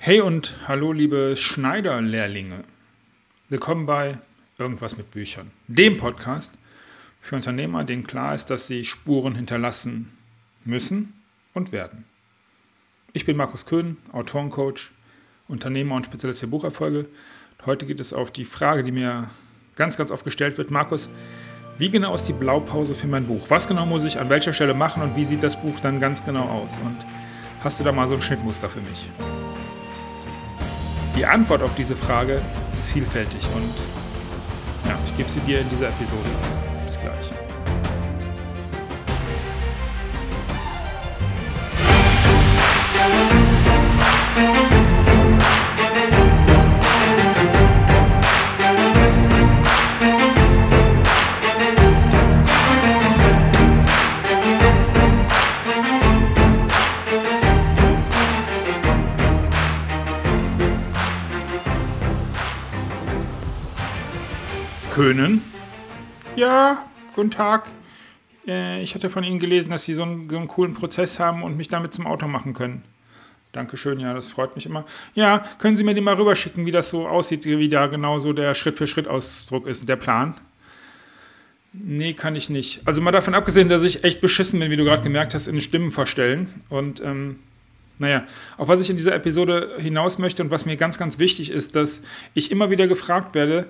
Hey und hallo liebe Schneider-Lehrlinge. Willkommen bei Irgendwas mit Büchern, dem Podcast für Unternehmer, denen klar ist, dass sie Spuren hinterlassen müssen und werden. Ich bin Markus Köhn, Autorencoach, Unternehmer und Spezialist für Bucherfolge. Heute geht es auf die Frage, die mir ganz oft gestellt wird. Markus, wie genau ist die Blaupause für mein Buch? Was genau muss ich an welcher Stelle machen und wie sieht das Buch dann ganz genau aus? Und hast du da mal so ein Schnittmuster für mich? Die Antwort auf diese Frage ist vielfältig und ja, ich gebe sie dir in dieser Episode. Bis gleich. Köhnen? Ja, guten Tag. Ich hatte von Ihnen gelesen, dass Sie so einen coolen Prozess haben und mich damit zum Autor machen können. Dankeschön, ja, das freut mich immer. Ja, können Sie mir den mal rüberschicken, wie das so aussieht, wie da genau so der Schritt-für-Schritt-Ausdruck ist, der Plan? Nee, kann ich nicht. Also mal davon abgesehen, dass ich echt beschissen bin, wie du gerade gemerkt hast, in Stimmen verstellen. Und auf was ich in dieser Episode hinaus möchte und was mir ganz wichtig ist, dass ich immer wieder gefragt werde,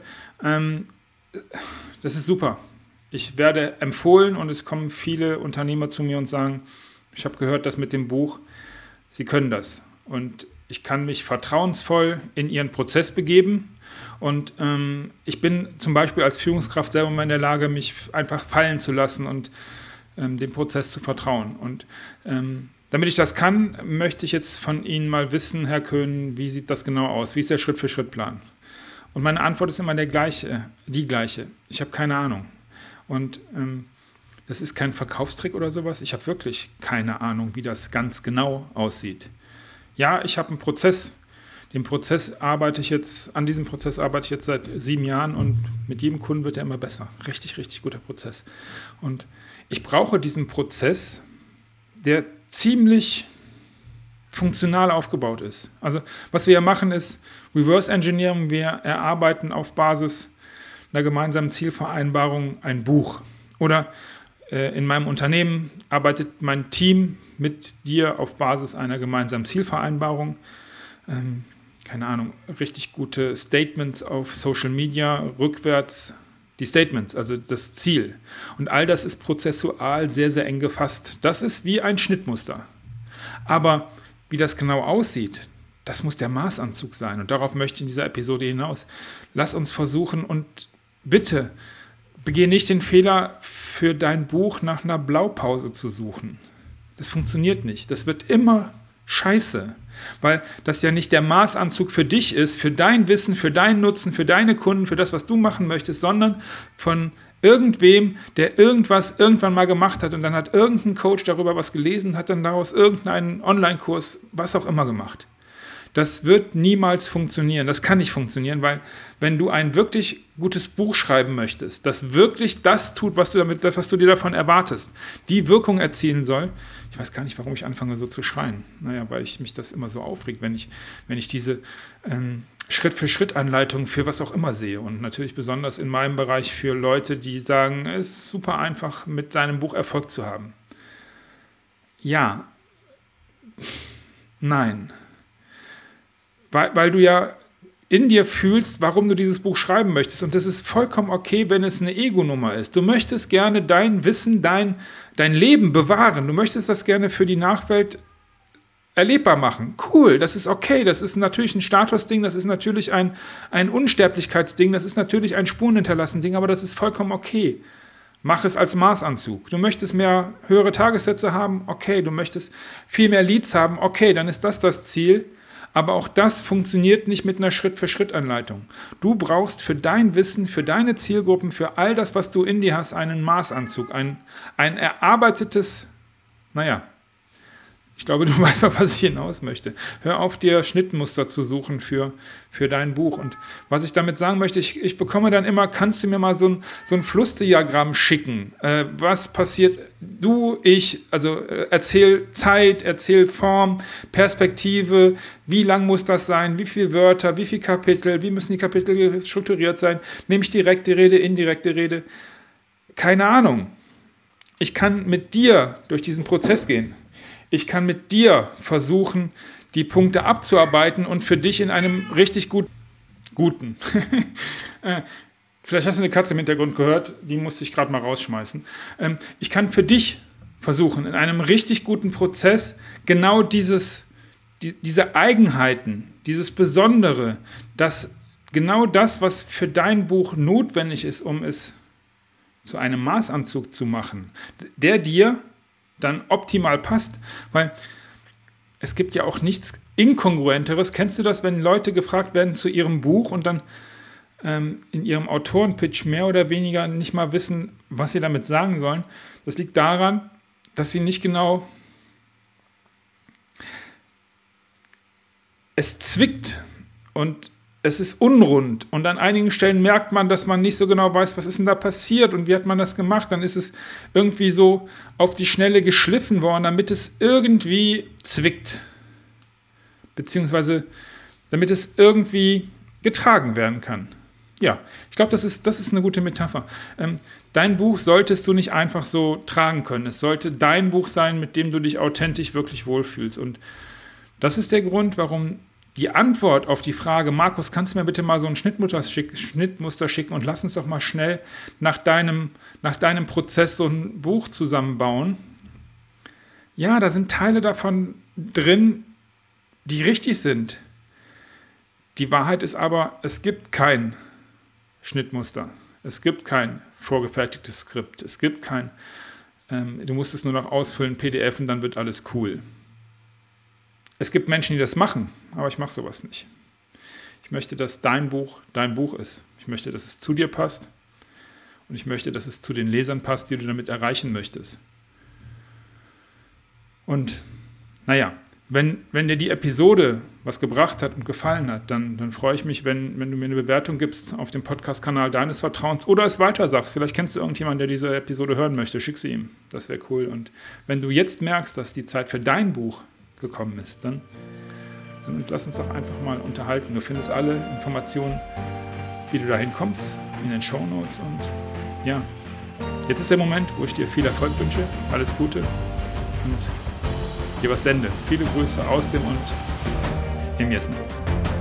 das ist super. Ich werde empfohlen und es kommen viele Unternehmer zu mir und sagen, ich habe gehört, dass mit dem Buch, Sie können das. Und ich kann mich vertrauensvoll in Ihren Prozess begeben. Und ich bin zum Beispiel als Führungskraft selber mal in der Lage, mich einfach fallen zu lassen und dem Prozess zu vertrauen. Und damit ich das kann, möchte ich jetzt von Ihnen mal wissen, Herr Köhn, wie sieht das genau aus? Wie ist der Schritt-für-Schritt-Plan? Und meine Antwort ist immer die gleiche. Ich habe keine Ahnung. Und das ist kein Verkaufstrick oder sowas. Ich habe wirklich keine Ahnung, wie das ganz genau aussieht. Ja, ich habe einen Prozess. An diesem Prozess arbeite ich jetzt seit 7 Jahren und mit jedem Kunden wird er immer besser. Richtig guter Prozess. Und ich brauche diesen Prozess, der ziemlich funktional aufgebaut ist. Also was wir ja machen ist Reverse Engineering. Wir erarbeiten auf Basis einer gemeinsamen Zielvereinbarung ein Buch. Oder in meinem Unternehmen arbeitet mein Team mit dir auf Basis einer gemeinsamen Zielvereinbarung. Richtig gute Statements auf Social Media, rückwärts die Statements, also das Ziel. Und all das ist prozessual sehr eng gefasst. Das ist wie ein Schnittmuster. Aber wie das genau aussieht, das muss der Maßanzug sein. Und darauf möchte ich in dieser Episode hinaus. Lass uns versuchen und bitte begehe nicht den Fehler, für dein Buch nach einer Blaupause zu suchen. Das funktioniert nicht. Das wird immer scheiße. Weil das ja nicht der Maßanzug für dich ist, für dein Wissen, für deinen Nutzen, für deine Kunden, für das, was du machen möchtest, sondern von irgendwem, der irgendwas irgendwann mal gemacht hat und dann hat irgendein Coach darüber was gelesen, hat dann daraus irgendeinen Online-Kurs, was auch immer gemacht. Das wird niemals funktionieren. Das kann nicht funktionieren, weil wenn du ein wirklich gutes Buch schreiben möchtest, das wirklich das tut, was du dir davon erwartest, die Wirkung erzielen soll. Ich weiß gar nicht, warum ich anfange so zu schreien. Weil ich mich das immer so aufregt, wenn ich diese Schritt-für-Schritt-Anleitung für was auch immer sehe. Und natürlich besonders in meinem Bereich für Leute, die sagen, es ist super einfach, mit seinem Buch Erfolg zu haben. Ja. Nein. Weil du ja in dir fühlst, warum du dieses Buch schreiben möchtest. Und das ist vollkommen okay, wenn es eine Ego-Nummer ist. Du möchtest gerne dein Wissen, dein Leben bewahren. Du möchtest das gerne für die Nachwelt erlebbar machen. Cool, das ist okay. Das ist natürlich ein Statusding, das ist natürlich ein Unsterblichkeitsding, das ist natürlich ein Spurenhinterlassen-Ding, aber das ist vollkommen okay. Mach es als Maßanzug. Du möchtest mehr höhere Tagessätze haben? Okay. Du möchtest viel mehr Leads haben? Okay, dann ist das Ziel. Aber auch das funktioniert nicht mit einer Schritt-für-Schritt-Anleitung. Du brauchst für dein Wissen, für deine Zielgruppen, für all das, was du in dir hast, einen Maßanzug, ein erarbeitetes, ich Ich glaube, du weißt, auf was ich hinaus möchte. Hör auf, dir Schnittmuster zu suchen für dein Buch. Und was ich damit sagen möchte, ich bekomme dann immer, kannst du mir mal so ein Flussdiagramm schicken? Was passiert? Du, ich, also erzähl Zeit, erzähl Form, Perspektive, wie lang muss das sein, wie viele Wörter, wie viele Kapitel, wie müssen die Kapitel strukturiert sein? Nehme ich direkte Rede, indirekte Rede? Keine Ahnung. Ich kann mit dir durch diesen Prozess gehen. Ich kann mit dir versuchen, die Punkte abzuarbeiten und für dich in einem richtig guten. Vielleicht hast du eine Katze im Hintergrund gehört, die musste ich gerade mal rausschmeißen. Ich kann für dich versuchen, in einem richtig guten Prozess genau diese Eigenheiten, dieses Besondere, genau das, was für dein Buch notwendig ist, um es zu einem Maßanzug zu machen, der dir dann optimal passt, weil es gibt ja auch nichts Inkongruenteres. Kennst du das, wenn Leute gefragt werden zu ihrem Buch und dann in ihrem Autorenpitch mehr oder weniger nicht mal wissen, was sie damit sagen sollen? Das liegt daran, dass sie nicht genau... Es zwickt und es ist unrund und an einigen Stellen merkt man, dass man nicht so genau weiß, was ist denn da passiert und wie hat man das gemacht. Dann ist es irgendwie so auf die Schnelle geschliffen worden, damit es irgendwie zwickt. Beziehungsweise damit es irgendwie getragen werden kann. Ja, ich glaube, das ist eine gute Metapher. Dein Buch solltest du nicht einfach so tragen können. Es sollte dein Buch sein, mit dem du dich authentisch wirklich wohlfühlst. Und das ist der Grund, warum die Antwort auf die Frage, Markus, kannst du mir bitte mal so ein Schnittmuster schicken und lass uns doch mal schnell nach deinem Prozess so ein Buch zusammenbauen. Ja, da sind Teile davon drin, die richtig sind. Die Wahrheit ist aber, es gibt kein Schnittmuster. Es gibt kein vorgefertigtes Skript. Es gibt du musst es nur noch ausfüllen, PDF und dann wird alles cool. Es gibt Menschen, die das machen, aber ich mache sowas nicht. Ich möchte, dass dein Buch ist. Ich möchte, dass es zu dir passt und ich möchte, dass es zu den Lesern passt, die du damit erreichen möchtest. Und naja, wenn dir die Episode was gebracht hat und gefallen hat, dann freue ich mich, wenn du mir eine Bewertung gibst auf dem Podcast-Kanal deines Vertrauens oder es weiter sagst. Vielleicht kennst du irgendjemanden, der diese Episode hören möchte. Schick sie ihm. Das wäre cool. Und wenn du jetzt merkst, dass die Zeit für dein Buch gekommen ist, dann lass uns doch einfach mal unterhalten. Du findest alle Informationen, wie du dahin kommst, in den Shownotes. Und ja, jetzt ist der Moment, wo ich dir viel Erfolg wünsche, alles Gute und dir was sende. Viele Grüße aus dem und im Jesmos.